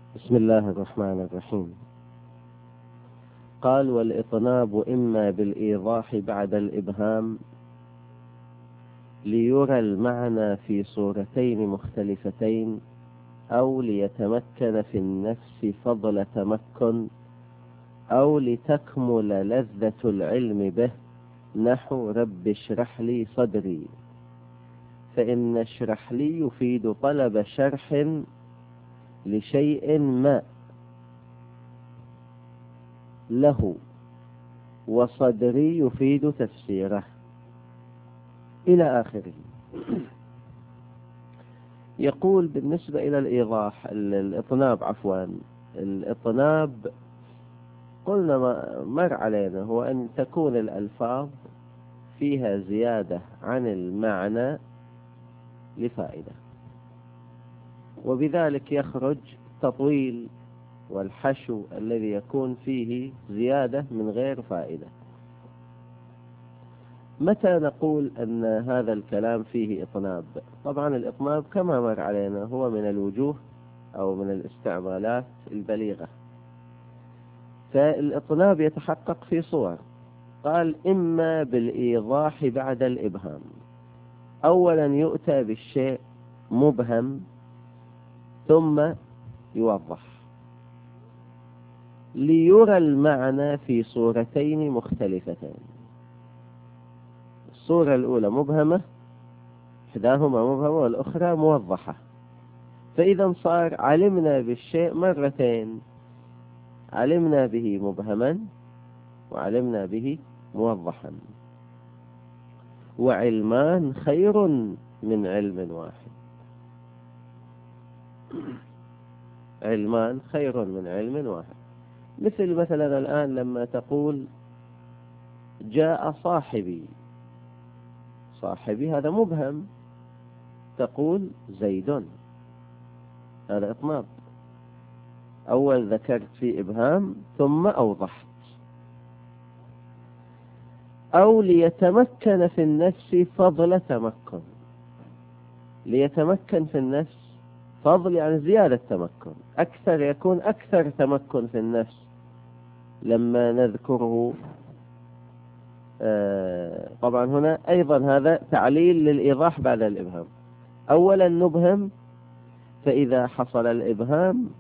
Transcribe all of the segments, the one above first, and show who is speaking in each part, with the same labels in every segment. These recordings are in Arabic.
Speaker 1: بسم الله الرحمن الرحيم. قال: والإطناب إما بالإيضاح بعد الإبهام ليرى المعنى في صورتين مختلفتين، أو ليتمكن في النفس فضل تمكن، أو لتكمل لذة العلم به، نحو رب اشرح لي صدري. فإن اشرح لي يفيد طلب شرح لشيء ما له، وصدري يفيد تفسيره، إلى آخره. يقول بالنسبة إلى الإيضاح الإطناب الإطناب قلنا مر علينا هو أن تكون الألفاظ فيها زيادة عن المعنى لفائدة، وبذلك يخرج تطويل والحشو الذي يكون فيه زيادة من غير فائدة. متى نقول أن هذا الكلام فيه إطناب؟ طبعا الإطناب كما مر علينا هو من الوجوه أو من الاستعمالات البليغة. فالإطناب يتحقق في صور. قال: إما بالإيضاح بعد الإبهام. أولا يؤتى بالشيء مبهم ثم يوضح ليرى المعنى في صورتين مختلفتين. الصورة الأولى مبهمة، إحداهما مبهمة والأخرى موضحة، فإذا صار علمنا بالشيء مرتين، علمنا به مبهما وعلمنا به موضحا. وعلمان خير من علم واحد. علمان خير من علم واحد. مثل مثلا الآن لما تقول جاء صاحبي، صاحبي هذا مبهم، تقول زيد، هذا إطناب. أول ذكرت في إبهام ثم أوضحت. أو ليتمكن في النفس فضل تمكن. ليتمكن في النفس، فضل يعني زيادة تمكن، أكثر، يكون أكثر تمكن في النفس لما نذكره. طبعا هنا أيضا هذا تعليل للإيضاح بعد الإبهام. أولا نبهم، فإذا حصل الإبهام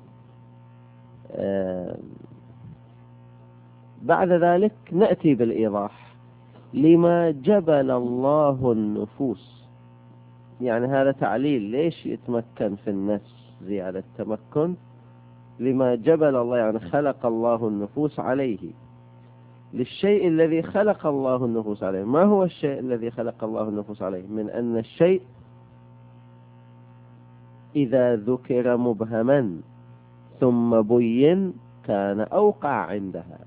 Speaker 1: بعد ذلك نأتي بالإيضاح لما جبل الله النفوس. يعني هذا تعليل ليش يتمكن في النفس زيادة تمكن، لما جبل الله يعني خلق الله النفوس عليه، للشيء الذي خلق الله النفوس عليه. ما هو الشيء الذي خلق الله النفوس عليه؟ من أن الشيء إذا ذكر مبهما ثم بين كان أوقع عندها،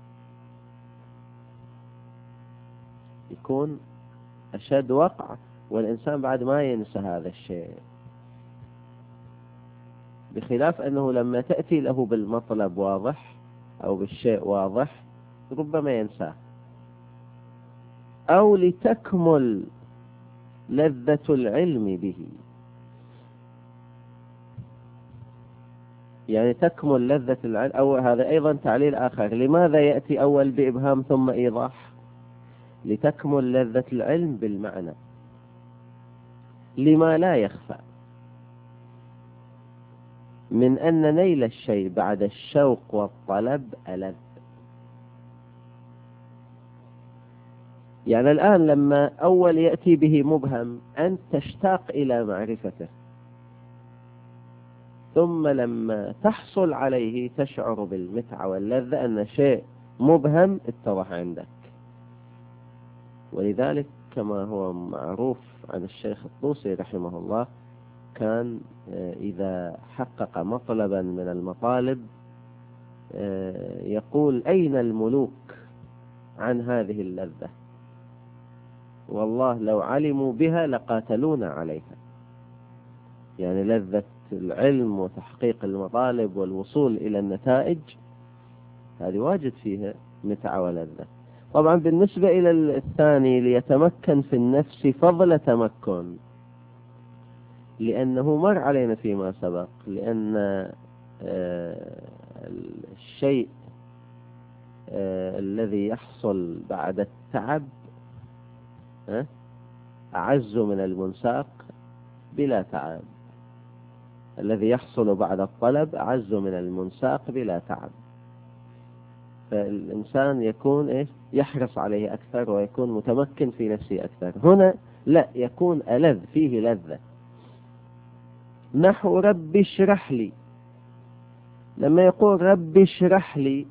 Speaker 1: يكون أشد وقع، والإنسان بعد ما ينسى هذا الشيء، بخلاف أنه لما تأتي له بالمطلب واضح أو بالشيء واضح ربما ينساه. أو لتكمل لذة العلم به، يعني تكمل لذة العلم. أو هذا أيضا تعليل آخر. لماذا يأتي أول بإبهام ثم إيضاح؟ لتكمل لذة العلم بالمعنى، لما لا يخفى من أن نيل الشيء بعد الشوق والطلب ألذ. يعني الآن لما أول يأتي به مبهم أنت تشتاق إلى معرفته، ثم لما تحصل عليه تشعر بالمتعة واللذة أن شيء مبهم اتضح عندك. ولذلك كما هو معروف عن الشيخ الطوسي رحمه الله، كان إذا حقق مطلبا من المطالب يقول: أين الملوك عن هذه اللذة؟ والله لو علموا بها لقاتلونا عليها. يعني لذة العلم وتحقيق المطالب والوصول إلى النتائج هذه واجد فيها متعة ولذة. طبعا بالنسبة إلى الثاني ليتمكن في النفس فضل تمكن، لأنه مر علينا فيما سبق، لأن الشيء الذي يحصل بعد التعب أعز من المنساق بلا تعب، الذي يحصل بعد الطلب أعز من المنساق بلا تعب. فالإنسان يكون يحرص عليه أكثر ويكون متمكن في نفسه أكثر. هنا لا، يكون ألذ، فيه لذة. نحو رب اشرح لي، لما يقول رب اشرح لي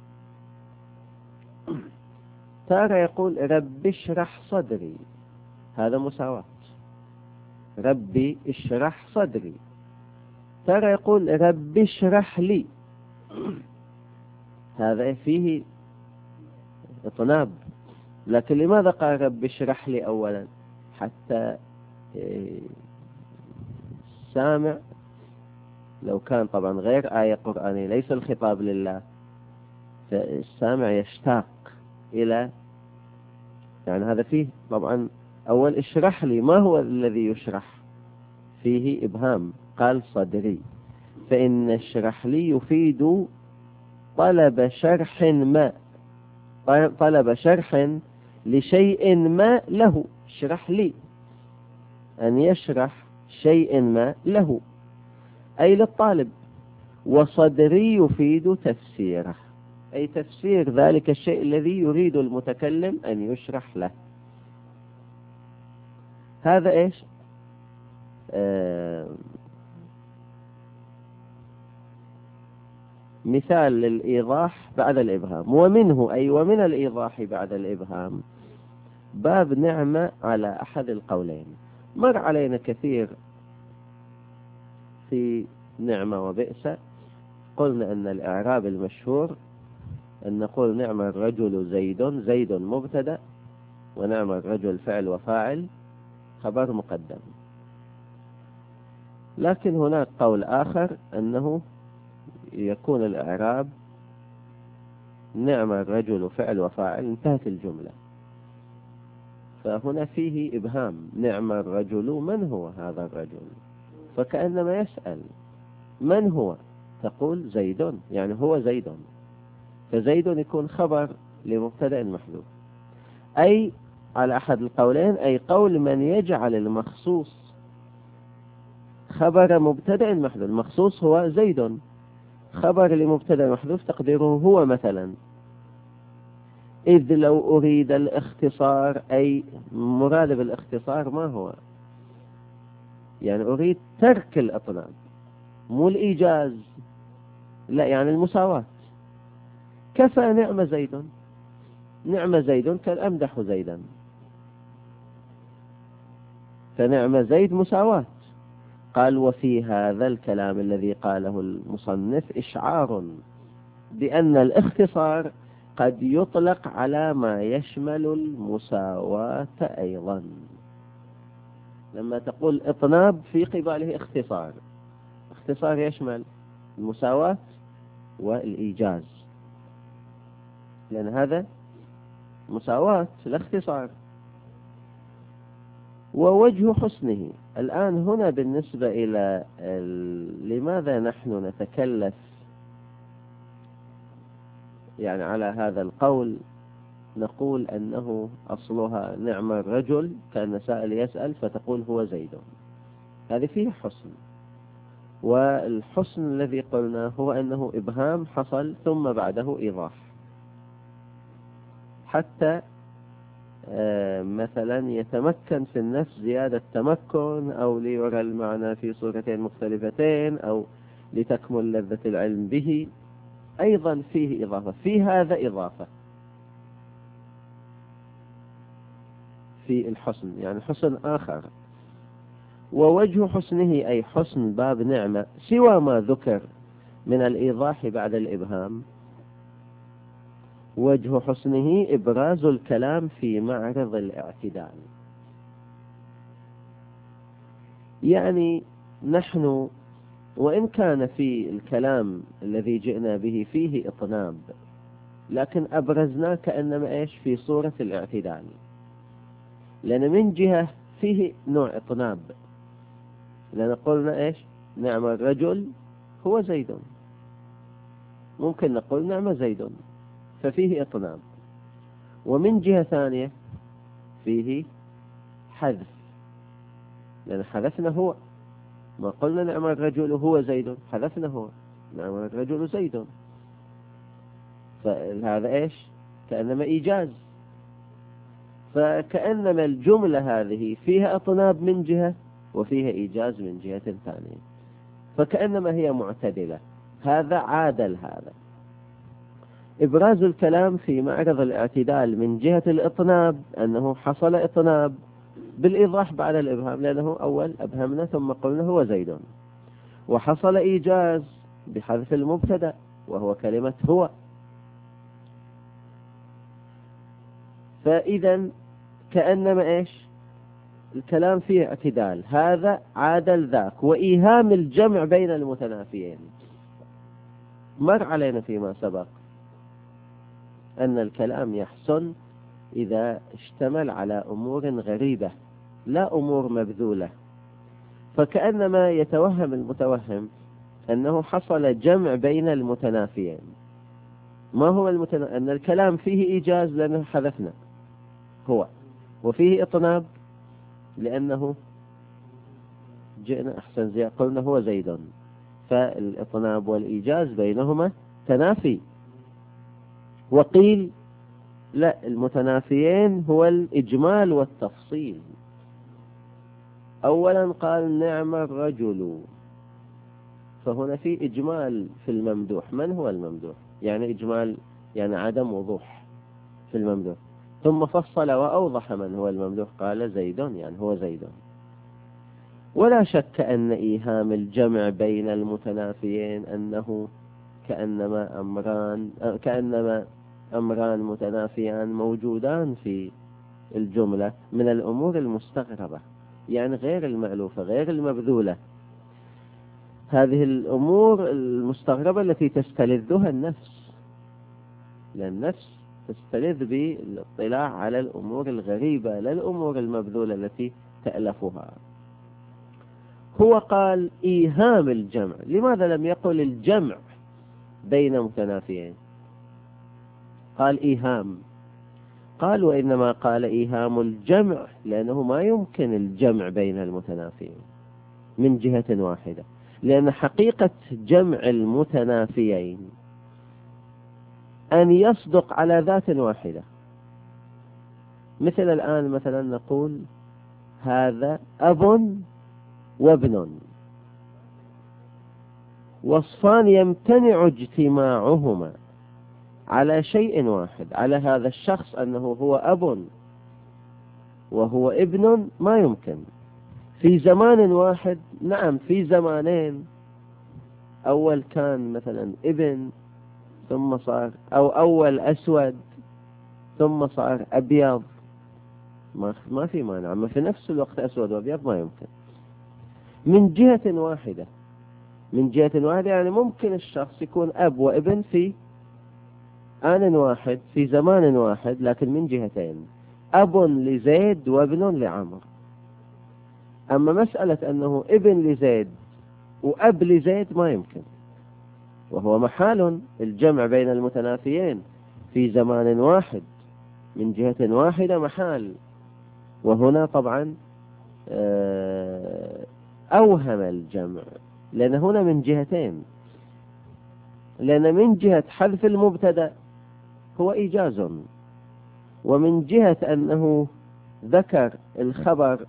Speaker 1: تارة يقول رب اشرح صدري، هذا مساواة، ربي اشرح صدري. تارة يقول رب اشرح لي، هذا فيه اطناب. لكن لماذا قال رب اشرح لي أولا؟ حتى السامع لو كان طبعا غير آية قرآنية، ليس الخطاب لله، فالسامع يشتاق إلى، يعني هذا فيه طبعا أول اشرح لي، ما هو الذي يشرح؟ فيه إبهام، قال صدري، فإن اشرح لي يفيد طلب شرح ما، طلب شرح لشيء ما له. اشرح لي أن يشرح شيء ما له، أي للطالب. وصدري يفيد تفسيره، أي تفسير ذلك الشيء الذي يريد المتكلم أن يشرح له. هذا مثال للإيضاح بعد الإبهام. ومنه أي ومن الإيضاح بعد الإبهام باب نعمة على أحد القولين. مر علينا كثير في نعمة وبئس. قلنا أن الإعراب المشهور أن نقول نعم الرجل زيد، زيد مبتدأ، ونعم الرجل فعل وفاعل خبر مقدم. لكن هناك قول آخر أنه يكون الإعراب نعم الرجل فعل وفاعل، انتهت الجملة. فهنا فيه إبهام، نعم الرجل، من هو هذا الرجل؟ فكأنما يسأل من هو؟ تقول زيد، يعني هو زيد، فزيد يكون خبر لمبتدأ محذوف. أي على أحد القولين، أي قول من يجعل المخصوص خبر مبتدأ محذوف. المخصوص هو زيد، خبر لمبتدأ محذوف تقديره هو مثلا. إذ لو أريد الاختصار، أي مراد بالاختصار ما هو؟ يعني أريد ترك الأطناب، مو الإيجاز، لا، يعني المساواة. كفى نعم زيد، نعم زيد كان أمدح زيدا، فنعم زيد مساواة. قال وفي هذا الكلام الذي قاله المصنف إشعار بأن الاختصار قد يطلق على ما يشمل المساواة أيضا. لما تقول إطناب في قباله اختصار، اختصار يشمل المساواة والإيجاز، لأن هذا مساواة الاختصار. ووجه حسنه، الآن هنا بالنسبة إلى لماذا نحن نتكلف يعني على هذا القول، نقول أنه أصلها نعم الرجل، كان سائل يسأل فتقول هو زيد، هذه فيه حسن. والحسن الذي قلنا هو أنه إبهام حصل ثم بعده إيضاح، حتى مثلا يتمكن في النفس زيادة تمكن، أو ليرى المعنى في صورتين مختلفتين، أو لتكمل لذة العلم به. أيضا فيه إضافة، في هذا إضافة في الحسن، يعني حسن آخر. ووجه حسنه أي حسن باب نعمة سوى ما ذكر من الإيضاح بعد الإبهام. وجه حسنه إبراز الكلام في معرض الاعتدال. يعني نحن وإن كان في الكلام الذي جئنا به فيه إطناب، لكن أبرزناه كأنما في صورة الاعتدال، لأن من جهة فيه نوع إطناب، لأن قلنا نعم الرجل هو زيد، ممكن نقول نعم زيد، ففيه إطناب. ومن جهة ثانية فيه حذف، لأن حذفنا هو، ما قلنا نعم الرجل هو زيد، حذفنا هو نعم الرجل زيد، فهذا إيش؟ كأنما إيجاز. فكأنما الجملة هذه فيها إطناب من جهة وفيها إيجاز من جهة ثانية، فكأنما هي معتدلة، هذا عادل هذا. إبراز الكلام في معرض الاعتدال من جهة الإطناب أنه حصل إطناب بالإيضاح بعد الإبهام، لأنه أول أبهمنا ثم قلنا هو زيد، وحصل إيجاز بحذف المبتدأ وهو كلمة هو. فإذا كأنما إيش؟ الكلام فيه اعتدال، هذا عادل ذاك، وإيهام الجمع بين المتنافيين. مر علينا فيما سبق أن الكلام يحسن إذا اشتمل على أمور غريبة لا أمور مبذولة، فكأنما يتوهم المتوهم أنه حصل جمع بين المتنافيين. ما هو أن الكلام فيه إيجاز لأنه حذفنا هو، وفيه إطناب لأنه جئنا أحسن زي قلنا هو زيد، فالإطناب والإيجاز بينهما تنافي. وقيل لا، المتنافيين هو الإجمال والتفصيل. أولا قال نعم الرجل، فهنا في إجمال في الممدوح. من هو الممدوح؟ يعني إجمال، يعني عدم وضوح في الممدوح. ثم فصل وأوضح من هو الممدوح، قال زيد، يعني هو زيد. ولا شك أن إيهام الجمع بين المتنافيين أنه كأنما أمران متنافيان موجودان في الجملة من الأمور المستغربة، يعني غير المألوفة غير المبذولة. هذه الأمور المستغربة التي تستلذها النفس، لأن النفس تستلذ بالاطلاع على الأمور الغريبة لا الأمور المبذولة التي تألفها. هو قال إيهام الجمع، لماذا لم يقل الجمع بين متنافيين؟ قال إيهام. قال وإنما قال إيهام الجمع لأنه ما يمكن الجمع بين المتنافيين من جهة واحدة، لأن حقيقة جمع المتنافيين أن يصدق على ذات واحدة. مثل الآن مثلا نقول هذا أب وابن، وصفان يمتنع اجتماعهما على شيء واحد، على هذا الشخص أنه هو أب وهو ابن، ما يمكن في زمان واحد. نعم في زمانين، أول كان مثلا ابن ثم صار، أو أول أسود ثم صار أبيض، ما في مانع، أما في نفس الوقت أسود وأبيض ما يمكن من جهة واحدة. من جهة واحدة يعني ممكن الشخص يكون أب وابن في آن واحد في زمان واحد، لكن من جهتين، أب لزيد وابن لعمر. أما مسألة أنه ابن لزيد وأب لزيد ما يمكن، وهو محال الجمع بين المتنافيين في زمان واحد من جهة واحدة محال. وهنا طبعا أوهم الجمع، لأن هنا من جهتين، لأن من جهة حذف المبتدأ هو إيجاز، ومن جهة أنه ذكر الخبر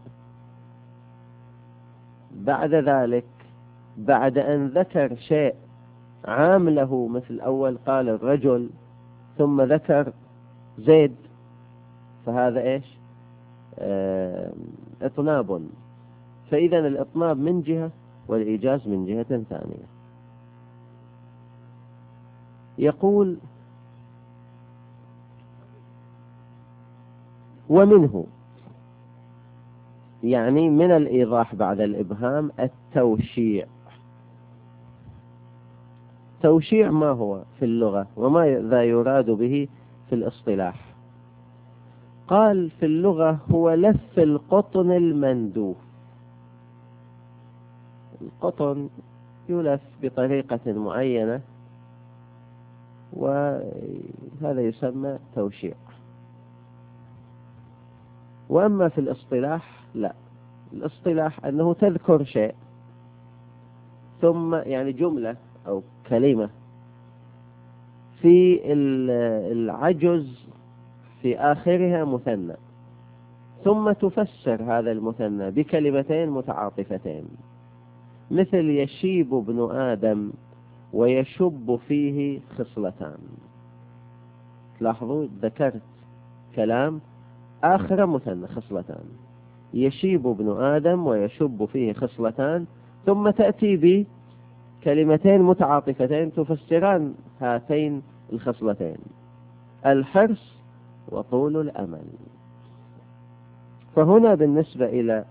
Speaker 1: بعد ذلك بعد أن ذكر شيء عام له، مثل أول قال الرجل ثم ذكر زيد، فهذا إيش؟ إطناب. فإذا الإطناب من جهة والإيجاز من جهة ثانية. يقول ومنه، يعني من الإيضاح بعد الإبهام التوشيع. توشيع ما هو في اللغة وماذا يراد به في الاصطلاح؟ قال في اللغة هو لف القطن المندوف. القطن يلف بطريقة معينة وهذا يسمى توشيع. وأما في الاصطلاح لا، الاصطلاح أنه تذكر شيء ثم يعني جملة أو كلمة في العجز في آخرها مثنى، ثم تفسر هذا المثنى بكلمتين متعاطفتين، مثل يشيب ابن آدم ويشب فيه خصلتان. تلاحظوا ذكرت كلام آخر مثنى خصلتان، يشيب ابن آدم ويشب فيه خصلتان، ثم تأتي بكلمتين متعاطفتين تفسران هاتين الخصلتين: الحرص وطول الأمل. فهنا بالنسبة إلى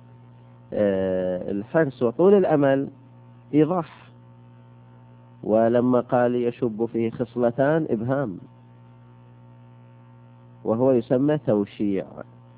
Speaker 1: الحرص وطول الأمل إيضاح، ولما قال يشب فيه خصلتان إبهام، وهو يسمى توشيع.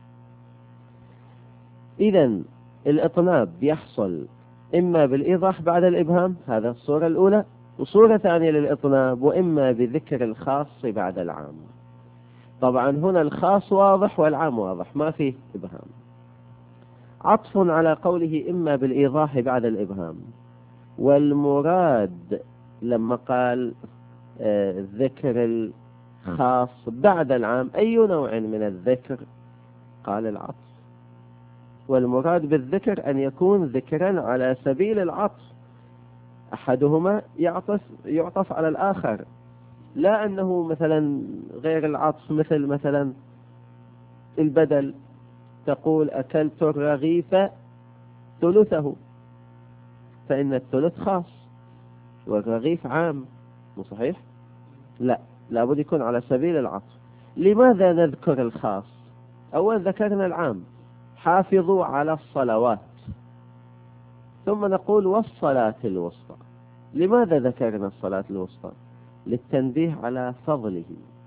Speaker 1: إذن الإطناب يحصل إما بالإيضاح بعد الإبهام، هذا الصورة الأولى، وصورة ثانية للإطناب وإما بذكر الخاص بعد العام. طبعا هنا الخاص واضح والعام واضح، ما فيه إبهام. عطف على قوله إما بالإيضاح بعد الإبهام، والمراد لما قال ذكر الخاص بعد العام أي نوع من الذكر؟ قال العطف. والمراد بالذكر أن يكون ذكرا على سبيل العطف، أحدهما يعطف على الآخر، لا أنه مثلا غير العطف، مثلا البدل، تقول أكلت الرغيف ثلثه، فإن الثلث خاص والرغيف عام، مو صحيح؟ لا، لابد يكون على سبيل العطف. لماذا نذكر الخاص؟ أول ذكرنا العام، حافظوا على الصلوات، ثم نقول والصلاة الوسطى. لماذا ذكرنا الصلاة الوسطى؟ للتنبيه على فضله،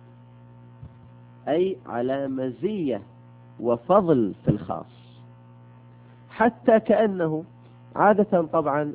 Speaker 1: أي على مزية وفضل في الخاص، حتى كأنه عادة، طبعا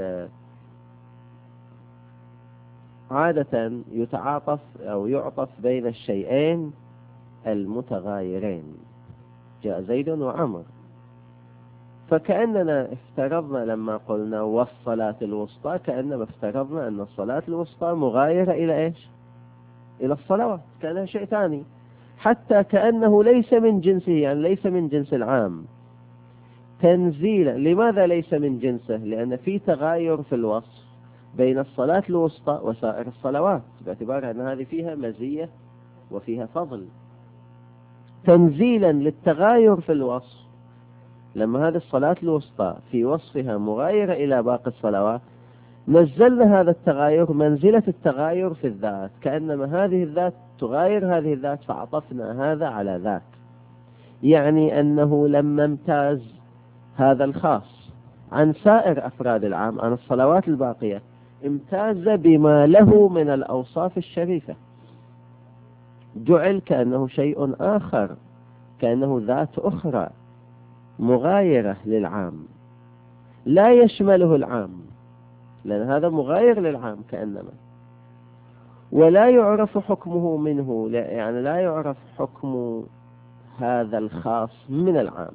Speaker 1: عادة يتعاطف أو يعطف بين الشيئين المتغايرين، جاء زيد وعمر، فكأننا افترضنا لما قلنا والصلاة الوسطى كأنما افترضنا أن الصلاة الوسطى مغايرة إلى إيش؟ إلى الصلوات، كأنها شيء ثاني، حتى كأنه ليس من جنسه، يعني ليس من جنس العام تنزيلا. لماذا ليس من جنسه؟ لأن في تغاير في الوصف بين الصلاة الوسطى وسائر الصلوات، باعتبار أن هذه فيها مزية وفيها فضل. تنزيلا للتغاير في الوصف، لما هذه الصلاة الوسطى في وصفها مغايرة إلى باقي الصلوات، نزلنا هذا التغاير منزلة التغاير في الذات، كأنما هذه الذات تغاير هذه الذات، فعطفنا هذا على ذاك. يعني أنه لما امتاز هذا الخاص عن سائر أفراد العام، عن الصلوات الباقية، امتاز بما له من الأوصاف الشريفة، جعل كأنه شيء آخر، كأنه ذات أخرى مغايرة للعام، لا يشمله العام، لأن هذا مغاير للعام كأنما، ولا يعرف حكمه منه، يعني لا يعرف حكم هذا الخاص من العام.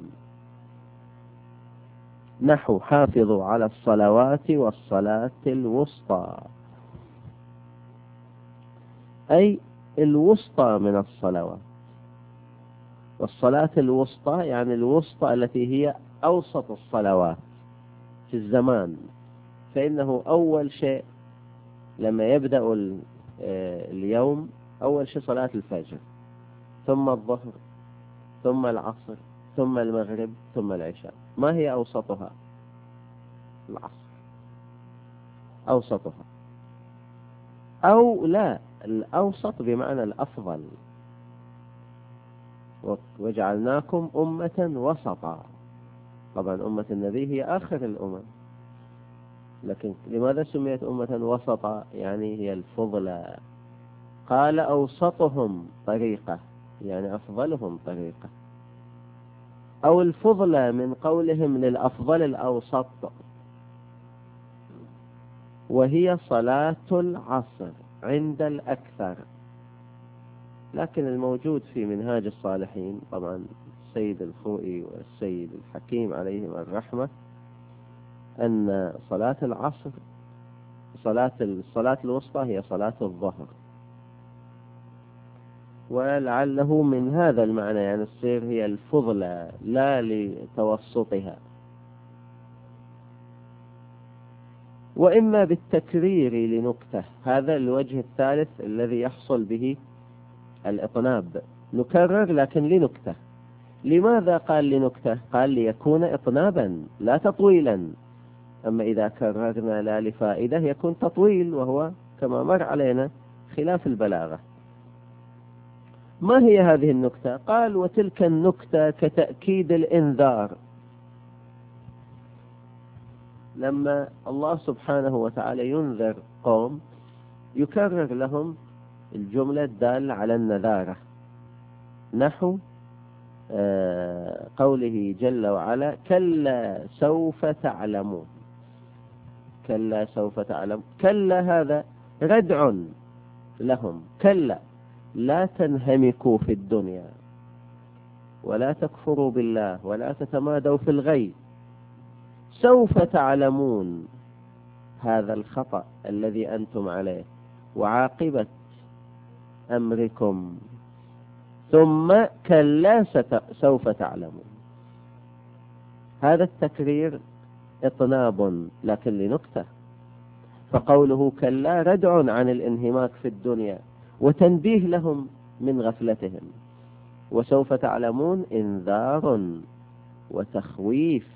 Speaker 1: نحو حافظوا على الصلوات والصلاة الوسطى، أي الوسطى من الصلوات، والصلاة الوسطى يعني الوسطى التي هي أوسط الصلوات في الزمان. فإنه أول شيء لما يبدأ اليوم، أول شيء صلاة الفجر، ثم الظهر، ثم العصر، ثم المغرب، ثم العشاء. ما هي أوسطها؟ العصر أوسطها، أو لا، الأوسط بمعنى الأفضل. وجعلناكم أمة وسطا، طبعا أمة النبي هي آخر الأمم، لكن لماذا سميت أمة وسطا؟ يعني هي الفضلى. قال أوسطهم طريقة، يعني أفضلهم طريقة، أو الفضلى من قولهم للأفضل الأوسط، وهي صلاة العصر. عند الأكثر. لكن الموجود في منهاج الصالحين طبعا السيد الخوئي والسيد الحكيم عليهم الرحمة أن صلاة العصر الصلاة الوسطى هي صلاة الظهر، ولعله من هذا المعنى يعني تصير هي الفضلى لا لتوسطها، وإما بالتكرير لنكتة. هذا الوجه الثالث الذي يحصل به الإطناب، نكرر لكن لنكتة. لماذا قال لنكتة؟ قال ليكون إطنابا لا تطويلا. أما إذا كررنا لا لفائدة يكون تطويل، وهو كما مر علينا خلاف البلاغة. ما هي هذه النكتة؟ قال وتلك النكتة كتأكيد الإنذار. لما الله سبحانه وتعالى ينذر قوم يكرر لهم الجملة الدالة على النذارة، نحو قوله جل وعلا كلا سوف تعلمون. كلا سوف تعلم، كلا هذا ردع لهم، كلا لا تنهمكوا في الدنيا ولا تكفروا بالله ولا تتمادوا في الغي، سوف تعلمون هذا الخطأ الذي أنتم عليه وعاقبة أمركم، ثم كلا سوف تعلمون. هذا التكرير إطناب لكن لنكتة. فقوله كلا ردع عن الانهماك في الدنيا وتنبيه لهم من غفلتهم، وسوف تعلمون إنذار وتخويف،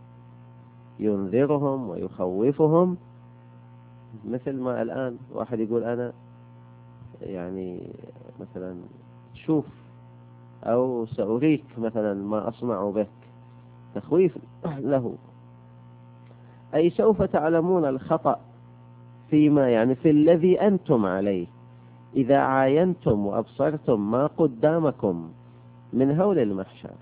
Speaker 1: ينذرهم ويخوفهم. مثل ما الآن واحد يقول أنا يعني مثلا شوف أو سأريك مثلا ما أصنع بك، تخويف له. أي سوف تعلمون الخطأ فيما يعني في الذي أنتم عليه إذا عاينتم وأبصرتم ما قدامكم من هول المحشر.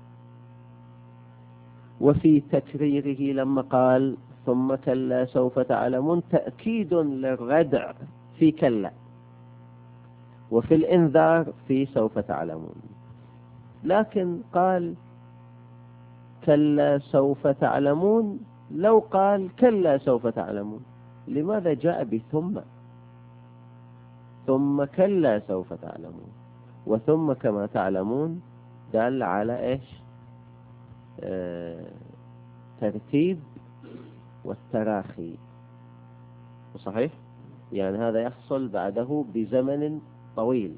Speaker 1: وفي تكريره لما قال ثم كلا سوف تعلمون تأكيد للردع في كلا، وفي الإنذار في سوف تعلمون. لكن قال كلا سوف تعلمون، لو قال كلا سوف تعلمون لماذا جاء بثم؟ ثم كلا سوف تعلمون، وثم كما تعلمون دل على إيش؟ ترتيب والتراخي، صحيح؟ يعني هذا يحصل بعده بزمن طويل.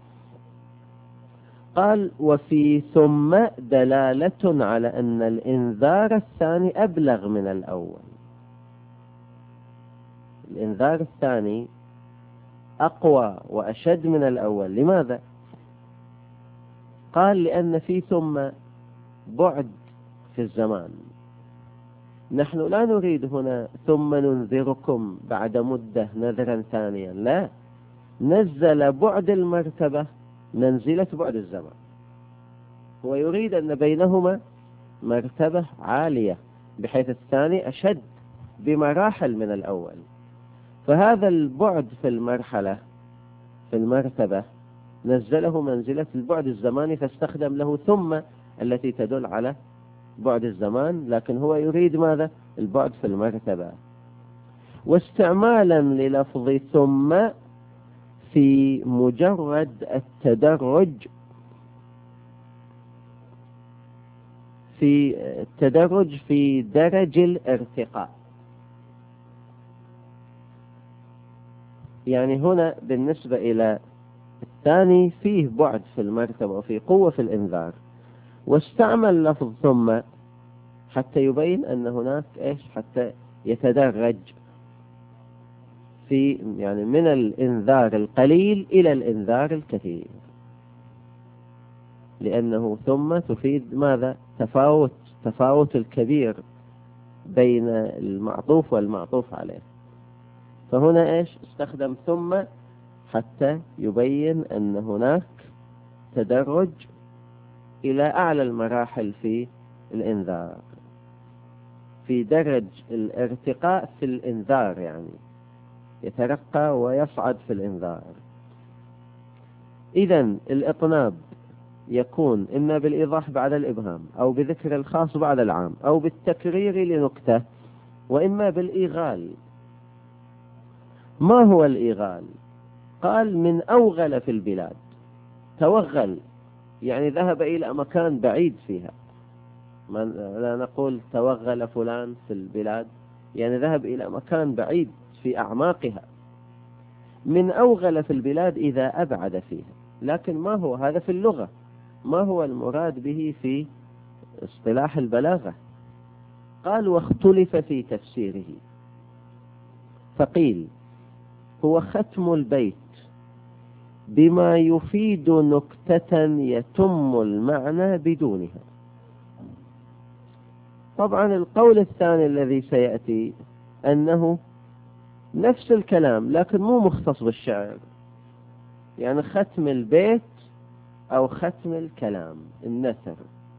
Speaker 1: قال وفي ثم دلالة على أن الإنذار الثاني أبلغ من الأول. الإنذار الثاني أقوى وأشد من الأول. لماذا؟ قال لأن في ثم بعد في الزمان، نحن لا نريد هنا ثم ننذركم بعد مدة نذرا ثانيا، لا، نزل بعد المرتبة منزلة بعد الزمان. هو يريد أن بينهما مرتبة عالية بحيث الثاني أشد بمراحل من الأول. فهذا البعد في المرحلة في المرتبة نزله منزلة البعد الزماني، فاستخدم له ثم التي تدل على بعد الزمان، لكن هو يريد ماذا؟ البعد في المرتبة. واستعمالا للفظ ثم في مجرد التدرج في درج الارتقاء. يعني هنا بالنسبة إلى الثاني فيه بعد في المرتبة وفيه قوة في الإنذار، واستعمل لفظ ثم حتى يبين أن هناك إيش؟ حتى يتدرج في يعني من الإنذار القليل إلى الإنذار الكثير، لأنه ثم تفيد ماذا؟ تفاوت الكبير بين المعطوف والمعطوف عليه. فهنا إيش؟ استخدم ثم حتى يبين أن هناك تدرج إلى أعلى المراحل في الإنذار، في درج الارتقاء في الإنذار يعني. يترقى ويصعد في الإنذار. إذن الإطناب يكون إما بالإيضاح بعد الإبهام، أو بذكر الخاص بعد العام، أو بالتكرير لنكتة، وإما بالإيغال. ما هو الإيغال؟ قال من أوغل في البلاد. توغل يعني ذهب إلى مكان بعيد فيها، لا نقول توغل فلان في البلاد، يعني ذهب إلى مكان بعيد في أعماقها. من أوغل في البلاد إذا أبعد فيها. لكن ما هو هذا في اللغة؟ ما هو المراد به في اصطلاح البلاغة؟ قال واختلف في تفسيره، فقيل هو ختم البيت بما يفيد نكتة يتم المعنى بدونها. طبعا القول الثاني الذي سيأتي أنه نفس الكلام لكن مو مختص بالشعر، يعني ختم البيت أو ختم الكلام النثر،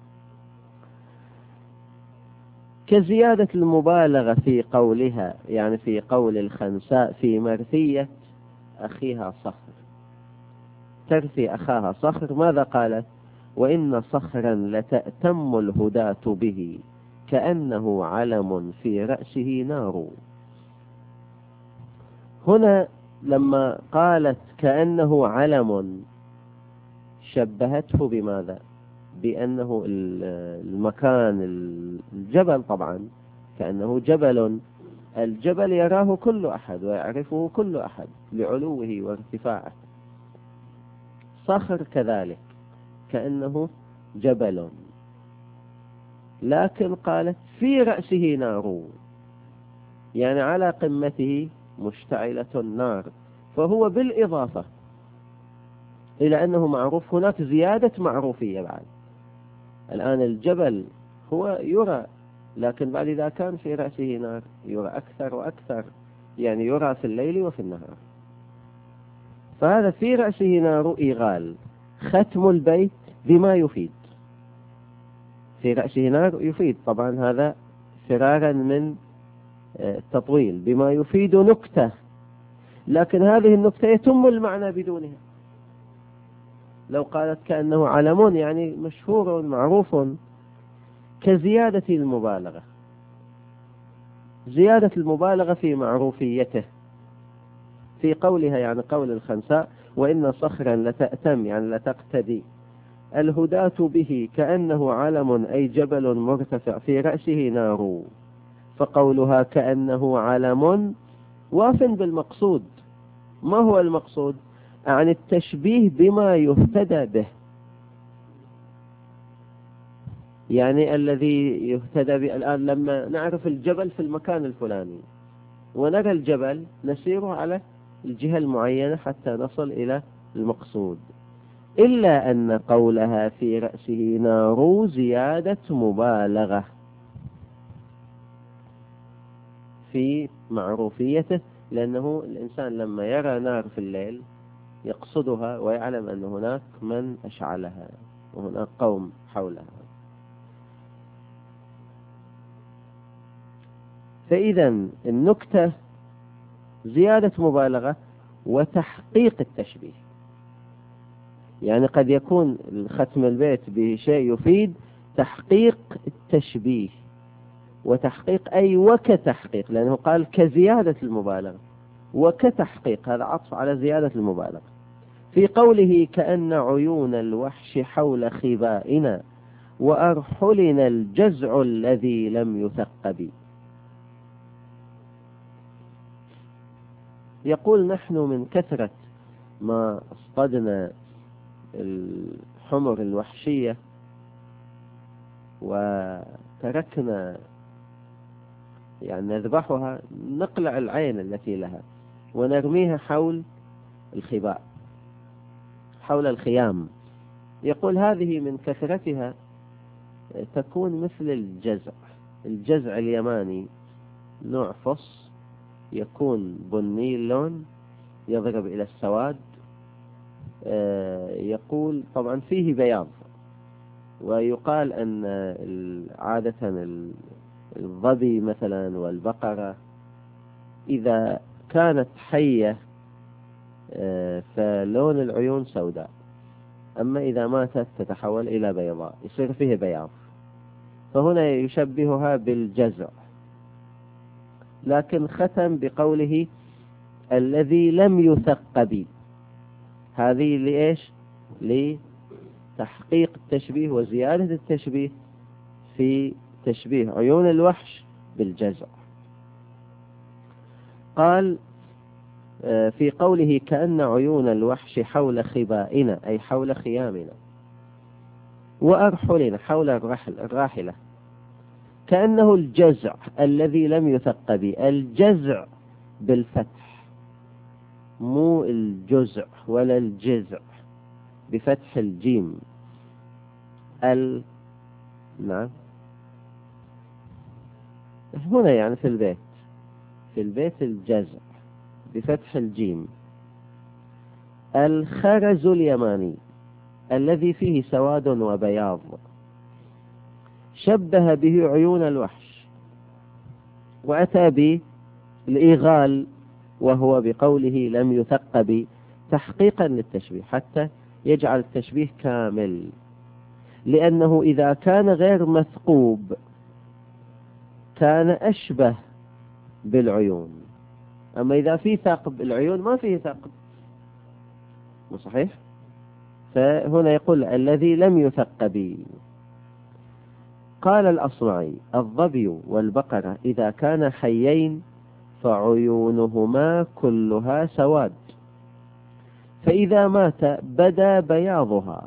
Speaker 1: كزيادة المبالغة في قولها، يعني في قول الخنساء في مرثية أخيها صخر، ترثي أخاها صخر، ماذا قالت؟ وإن صخرا لتأتم الهداة به كأنه علم في رأسه نار. هنا لما قالت كأنه علم شبهته بماذا؟ بأنه المكان الجبل، طبعا كأنه جبل، الجبل يراه كل أحد ويعرفه كل أحد لعلوه وارتفاعه. صخر كذلك كأنه جبل، لكن قالت في رأسه نار، يعني على قمته مشتعلة النار، فهو بالإضافة إلى أنه معروف هناك زيادة معروفية بعد. الآن الجبل هو يرى، لكن بعد إذا كان في رأسه نار يرى أكثر وأكثر، يعني يرى في الليل وفي النهار. فهذا في رأسه نار إيغال، ختم البيت بما يفيد. في رأسه نار يفيد، طبعا هذا فرارا من التطويل، بما يفيد نكتة، لكن هذه النكتة يتم المعنى بدونها. لو قالت كأنه علم يعني مشهور معروف، كزيادة المبالغة، زيادة المبالغة في معروفيته، في قولها يعني قول الخنساء وإن صخرا لتأتم يعني لتقتدي الهداة به كأنه علم أي جبل مرتفع في رأسه نار، فقولها كأنه علم واف بالمقصود. ما هو المقصود؟ عن التشبيه بما يهتدى به، يعني الذي يهتدى به. الآن لما نعرف الجبل في المكان الفلاني ونرى الجبل نسير على الجهة المعينة حتى نصل إلى المقصود، إلا أن قولها في رأسه نار زيادة مبالغة في معروفيته، لأنه الإنسان لما يرى نار في الليل يقصدها ويعلم أن هناك من أشعلها وهناك قوم حولها. فإذا النكتة زيادة مبالغة وتحقيق التشبيه، يعني قد يكون ختم البيت بشيء يفيد تحقيق التشبيه، وتحقيق أي وكتحقيق، لأنه قال كزيادة المبالغة وكتحقيق، هذا عطف على زيادة المبالغة. في قوله كأن عيون الوحش حول خبائنا وأرحلنا الجزع الذي لم يثقب. يقول نحن من كثرة ما اصطدنا الحمر الوحشية وتركنا يعني نذبحها، نقلع العين التي لها ونرميها حول الخباء، حول الخيام. يقول هذه من كثرتها تكون مثل الجزع. الجزع اليماني نوع فص، يكون بني اللون يضرب إلى السواد، يقول طبعا فيه بياض، ويقال أن عادة الظبي مثلا والبقرة إذا كانت حية فلون العيون سوداء، أما إذا ماتت تتحول إلى بيضاء، يصير فيه بياض، فهنا يشبهها بالجزع. لكن ختم بقوله الذي لم يثقب، هذه لإيش؟ لتحقيق التشبيه وزيادة التشبيه في تشبيه عيون الوحش بالجزع. قال في قوله كأن عيون الوحش حول خبائنا، أي حول خيامنا، وأرحلنا، حول الراحلة، كأنه الجزع الذي لم يثقب. الجزع بالفتح، مو الجزع ولا الجزع، بفتح الجيم. نعم، هنا يعني في البيت الجزع بفتح الجيم. الخرز اليماني الذي فيه سواد وبياض، شبه به عيون الوحش، وأتى بالإيغال وهو بقوله لم يثقب تحقيقا للتشبيه، حتى يجعل التشبيه كامل، لأنه إذا كان غير مثقوب كان أشبه بالعيون، أما إذا في ثقب العيون ما فيه ثقب، مو صحيح؟ فهنا يقول الذي لم يثقب. قال الأصمعي الظبي والبقرة إذا كان حيين فعيونهما كلها سواد، فإذا مات بدا بياضها.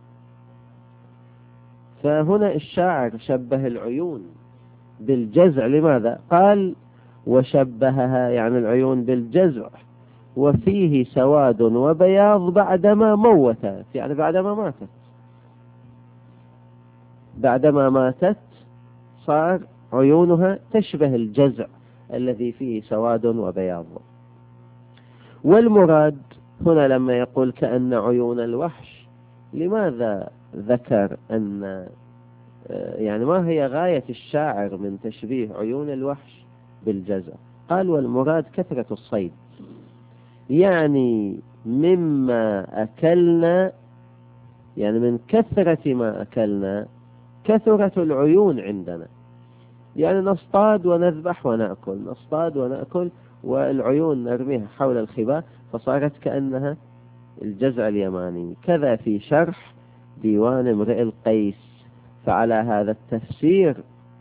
Speaker 1: فهنا الشاعر شبه العيون بالجزع. لماذا؟ قال وشبهها يعني العيون بالجزع وفيه سواد وبياض بعدما موتت، يعني بعدما ماتت صار عيونها تشبه الجزع الذي فيه سواد وبياض. والمراد هنا لما يقول كأن عيون الوحش، لماذا ذكر أن يعني ما هي غاية الشاعر من تشبيه عيون الوحش بالجزع؟ قال والمراد كثرة الصيد، يعني مما أكلنا، يعني من كثرة ما أكلنا كثرة العيون عندنا، يعني نصطاد ونذبح ونأكل، نصطاد ونأكل، والعيون نرميها حول الخباء، فصارت كأنها الجزع اليماني. كذا في شرح ديوان امرئ القيس. فعلى هذا التفسير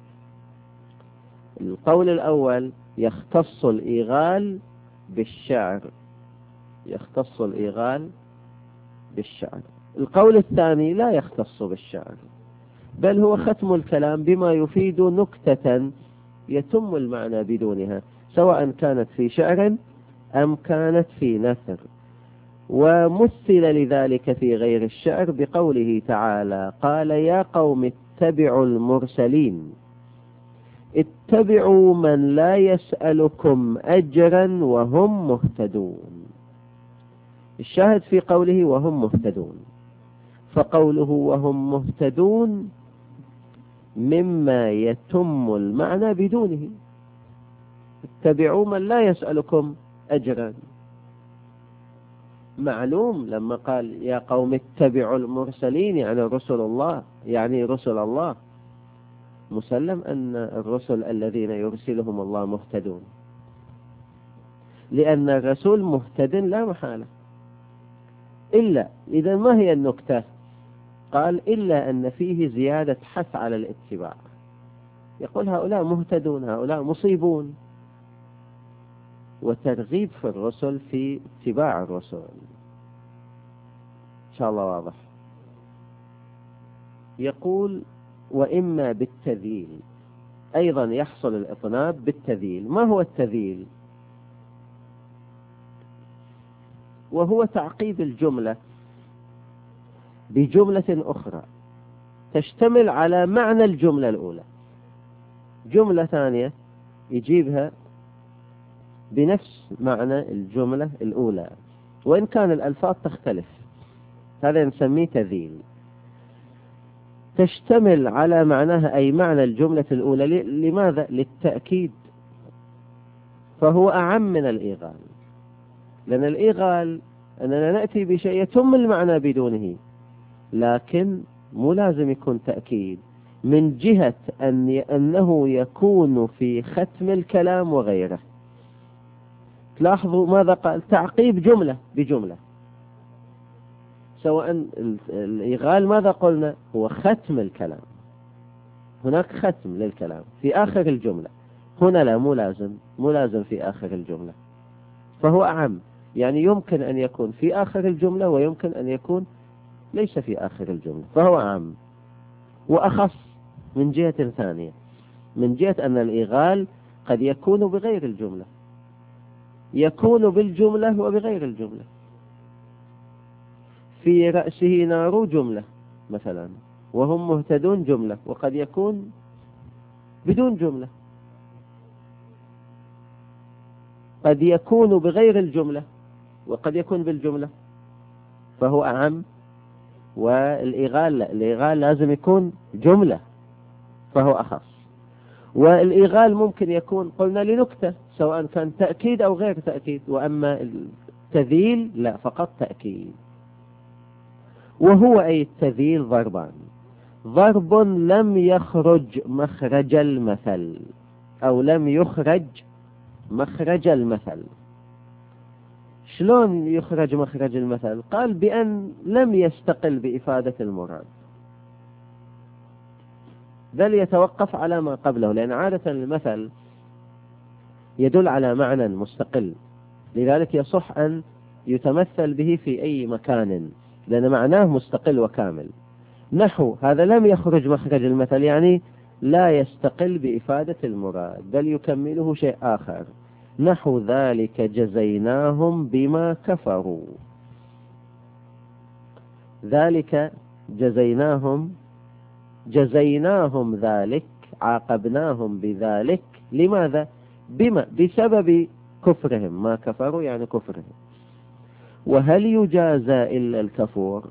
Speaker 1: القول الأول يختص الإيغال بالشعر، يختص الإيغال بالشعر. القول الثاني لا يختص بالشعر، بل هو ختم الكلام بما يفيد نكتة يتم المعنى بدونها، سواء كانت في شعر أم كانت في نثر. ومثل لذلك في غير الشعر بقوله تعالى قال يا قوم اتبعوا المرسلين، اتبعوا من لا يسألكم أجرا وهم مهتدون. الشاهد في قوله وهم مهتدون، فقوله وهم مهتدون مما يتم المعنى بدونه. اتبعوا من لا يسألكم أجرا، معلوم لما قال يا قوم اتبعوا المرسلين يعني رسل الله، يعني رسل الله، مسلم أن الرسل الذين يرسلهم الله مهتدون، لأن الرسول مهتد لا محالة. إلا إذا ما هي النكتة؟ قال إلا أن فيه زيادة حث على الاتباع، يقول هؤلاء مهتدون، هؤلاء مصيبون، وترغيب في الرسل في اتباع الرسل. إن شاء الله واضح. يقول وإما بالتذييل، أيضا يحصل الإطناب بالتذييل. ما هو التذييل؟ وهو تعقيب الجملة بجملة أخرى تشتمل على معنى الجملة الأولى، جملة ثانية يجيبها بنفس معنى الجملة الأولى، وإن كان الألفاظ تختلف، هذا نسميه تذييل. تشتمل على معناها أي معنى الجملة الأولى. لماذا؟ للتأكيد. فهو أعم من الإيغال، لأن الإيغال أننا نأتي بشيء يتم المعنى بدونه، لكن مو لازم يكون تأكيد من جهة أنه يكون في ختم الكلام وغيره. تلاحظوا ماذا قال؟ تعقيب جملة بجملة. سواء الإيغال ماذا قلنا؟ هو ختم الكلام، هناك ختم للكلام في آخر الجملة. هنا لا، مو لازم في آخر الجملة، فهو أعم. يعني يمكن أن يكون في آخر الجملة ويمكن أن يكون ليس في آخر الجملة، فهو أعم وأخص من جهة ثانية، من جهة أن الإيغال قد يكون بغير الجملة، يكون بالجملة وبغير الجملة. في رأسه نار جملة مثلا وهم مهتدون جملة، وقد يكون بدون جملة، قد يكون بغير الجملة وقد يكون بالجملة، فهو أعم. والإيغال لا، الإيغال لازم يكون جملة، فهو أخص. والإيغال ممكن يكون قلنا لنكتة، سواء كان تأكيد أو غير تأكيد، وأما التذييل لا، فقط تأكيد. وهو أي التذييل ضربان: ضرب لم يخرج مخرج المثل، أو لم يخرج مخرج المثل. شلون يخرج مخرج المثل؟ قال بأن لم يستقل بإفادة المراد، بل يتوقف على ما قبله، لأن عادة المثل يدل على معنى مستقل، لذلك يصح أن يتمثل به في أي مكان لأن معناه مستقل وكامل. نحو هذا لم يخرج مخرج المثل، يعني لا يستقل بإفادة المراد بل يكمله شيء آخر. نحو ذلك جزيناهم بما كفروا. ذلك جزيناهم ذلك، عاقبناهم بذلك. لماذا؟ بسبب كفرهم، ما كفروا يعني كفرهم. وهل يجازى إلا الكفور؟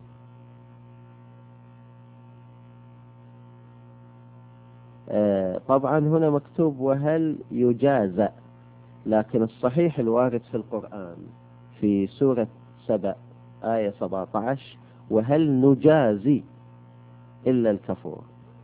Speaker 1: طبعا هنا مكتوب وهل يجازى، لكن الصحيح الوارد في القرآن في سورة 7 آية 17: وهل نجازي إلا الكفور.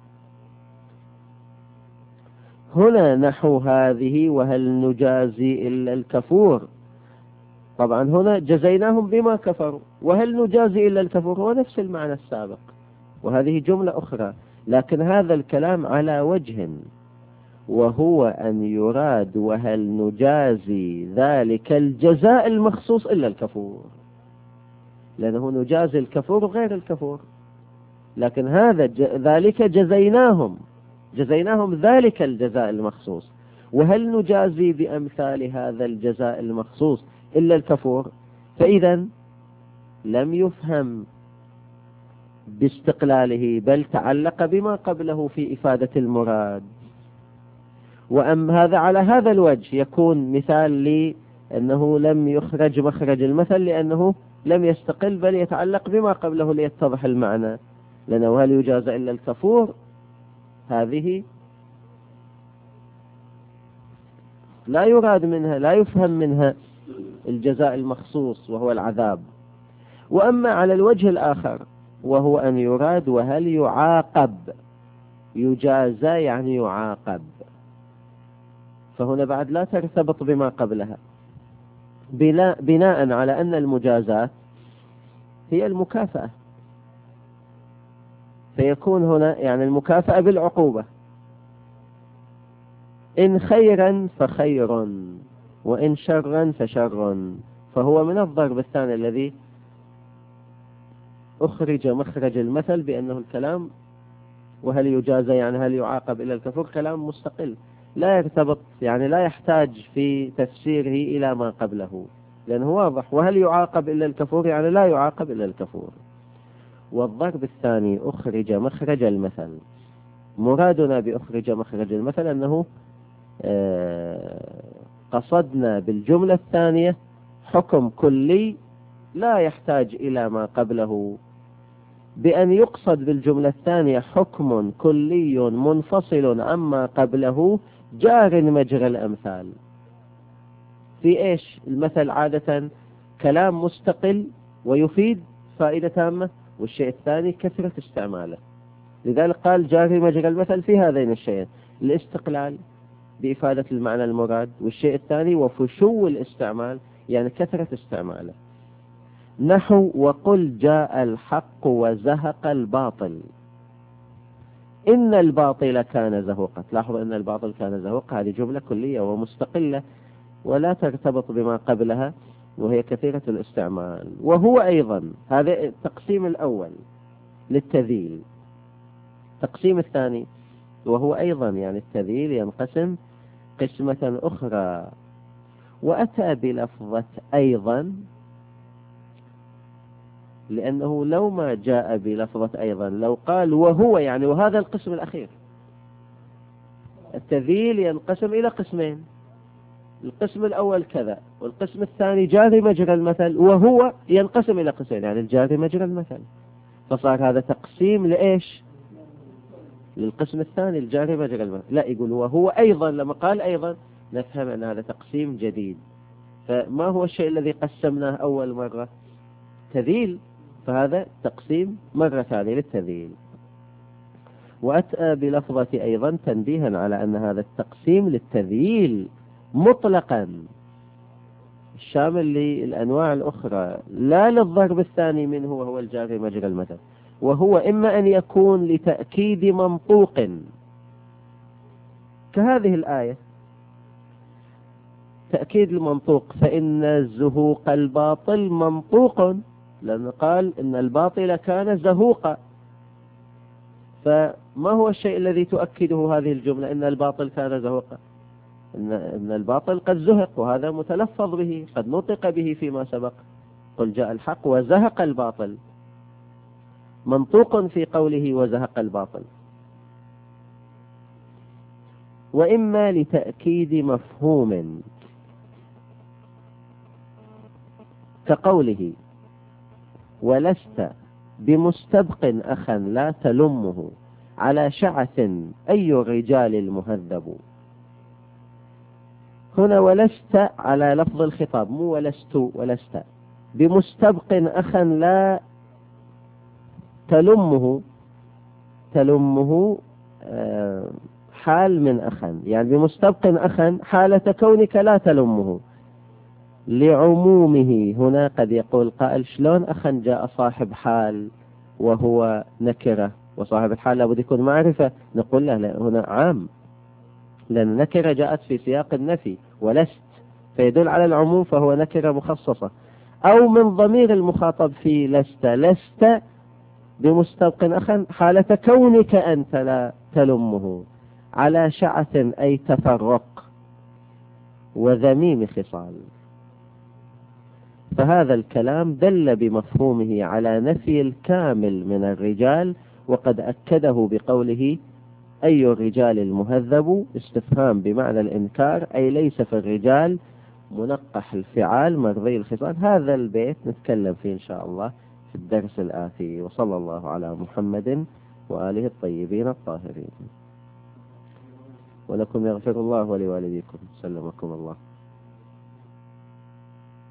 Speaker 1: هنا نحو هذه وهل نجازي إلا الكفور، طبعا هنا جزيناهم بما كفروا، وهل نجازي إلا الكفور هو نفس المعنى السابق، وهذه جملة أخرى، لكن هذا الكلام على وجه، وهو أن يراد وهل نجازي ذلك الجزاء المخصوص إلا الكفور، لأنه نجازي الكفور غير الكفور، لكن هذا ذلك جزيناهم ذلك الجزاء المخصوص. وهل نجازي بأمثال هذا الجزاء المخصوص إلا الكفور؟ فإذا لم يفهم باستقلاله، بل تعلق بما قبله في إفادة المراد. وأم هذا على هذا الوجه يكون مثال لأنه لم يخرج مخرج المثل، لأنه لم يستقل بل يتعلق بما قبله ليتضح المعنى. لأنه هل يجازى إلا الكفور هذه لا يراد منها، لا يفهم منها الجزاء المخصوص وهو العذاب. وأما على الوجه الآخر وهو أن يراد وهل يعاقب، يجازى يعني يعاقب، فهنا بعد لا ترتبط بما قبلها، بناء على أن المجازات هي المكافأة، فيكون هنا يعني المكافأة بالعقوبة، إن خيرا فخير وإن شرا فشر. فهو من الضرب الثاني الذي أخرج مخرج المثل بأنه الكلام وهل يجازى يعني هل يعاقب إلى الكفور كلام مستقل، لا يرتبط، يعني لا يحتاج في تفسيره إلى ما قبله، لأنه واضح وهل يعاقب إلا الكفور يعني لا يعاقب إلا الكفور. والضرب الثاني أخرج مخرج المثل. مرادنا بأخرج مخرج المثل أنه قصدنا بالجملة الثانية حكم كلي لا يحتاج إلى ما قبله، بأن يقصد بالجملة الثانية حكم كلي منفصل عما قبله جار مجرى الأمثال. في إيش المثل عادة؟ كلام مستقل ويفيد فائدة تامة، والشيء الثاني كثرة استعماله. لذلك قال جاري مجرى المثل في هذين الشيئين: الاستقلال بإفادة المعنى المراد، والشيء الثاني وفشو الاستعمال، يعني كثرة استعماله. نحو وقل جاء الحق وزهق الباطل إن الباطل كان زهوقا. تلاحظ أن الباطل كان زهوقا، هذه جملة كلية ومستقلة ولا ترتبط بما قبلها، وهي كثيرة الاستعمال. وهو أيضا، هذا التقسيم الأول للتذييل. التقسيم الثاني وهو أيضا، يعني التذييل ينقسم قسمة أخرى. وأتى بلفظة أيضا لأنه لو ما جاء بلفظة أيضا، لو قال وهو يعني وهذا القسم الأخير. التذييل ينقسم إلى قسمين: القسم الأول كذا، والقسم الثاني جاري مجرى المثل، وهو ينقسم إلى قسمين، يعني الجاري مجرى المثل. فصار هذا تقسيم لإيش؟ للقسم الثاني الجاري مجرى المثل. لا، يقول وهو أيضا، لما قال أيضا نفهم أن هذا تقسيم جديد. فما هو الشيء الذي قسمناه أول مرة؟ تذييل، فهذا تقسيم مرة ثانية للتذييل. وأتى بلفظة أيضا تنبيها على أن هذا التقسيم للتذييل مطلقا الشامل للأنواع الأخرى، لا للضرب الثاني منه وهو الجاري مجرى المثل. وهو إما أن يكون لتأكيد منطوق كهذه الآية، تأكيد المنطوق، فإن الزهوق الباطل منطوق، لأنه قال إن الباطل كان زهوقا. فما هو الشيء الذي تؤكده هذه الجملة إن الباطل كان زهوقا؟ إن الباطل قد زهق، وهذا متلفظ به، قد نطق به فيما سبق: قل جاء الحق وزهق الباطل، منطوق في قوله وزهق الباطل. وإما لتأكيد مفهوم كقوله ولست بمستبق أخا لا تلمه على شعث أي الرجال المهذب. هنا ولست على لفظ الخطاب، مو ولست بمستبق أخا لا تلمه حال من أخا، يعني بمستبق أخا حالة كونك لا تلمه لعمومه. هنا قد يقول قائل شلون أخا جاء صاحب حال وهو نكرة، وصاحب الحال لابد يكون معرفة؟ نقول له هنا عام، لأن نكرة جاءت في سياق النفي، ولست فيدل على العموم، فهو نكرة مخصصة. أو من ضمير المخاطب في لست بمستبق أخا حالة كونك أنت لا تلمه على شعث أي تفرق وذميم خصال. فهذا الكلام دل بمفهومه على نفي الكامل من الرجال، وقد أكده بقوله أي الرجال المهذب، استفهام بمعنى الإنكار، أي ليس في الرجال منقح الفعال مرضي الخصال. هذا البيت نتكلم فيه إن شاء الله في الدرس الآتي. وصلى الله على محمد وآله الطيبين الطاهرين. ولكم يغفر الله ولوالديكم. سلمكم الله.